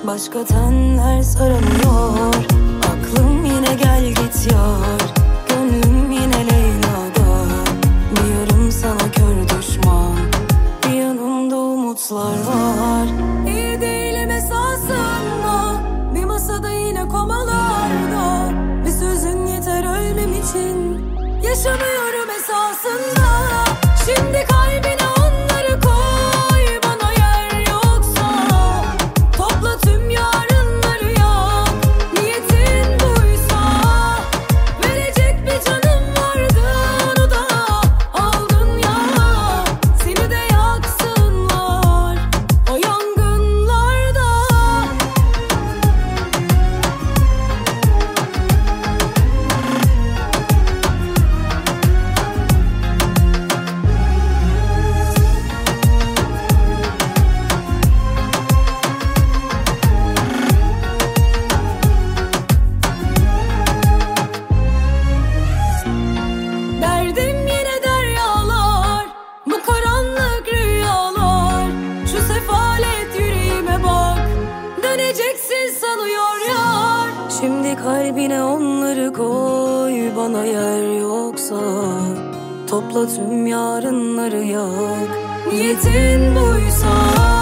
Başka tenler sarılıyor. Aklım yine gel git yar. Gönlüm yine Leyla'da. Bir yarım sana kör düşman, bir yanımda umutlar var. İyi değilim esasında, bir masada yine komalarda. Bir sözün yeter ölmem için, yaşamıyorum esasında. Şimdi kalbine onları koy, bana yer yoksa topla tüm yarınları yak. Niyetin buysa, verecek bir canım vardı, onu da aldın ya. Seni de yaksınlar o yangınlarda. Derdim yine deryalar, bu karanlık rüyalar. Şu sefalet yüreğime bak, döneceksin sanıyor yar. Şimdi kalbine onları koy, bana yer yoksa topla tüm yarınları yak. Niyetin buysa,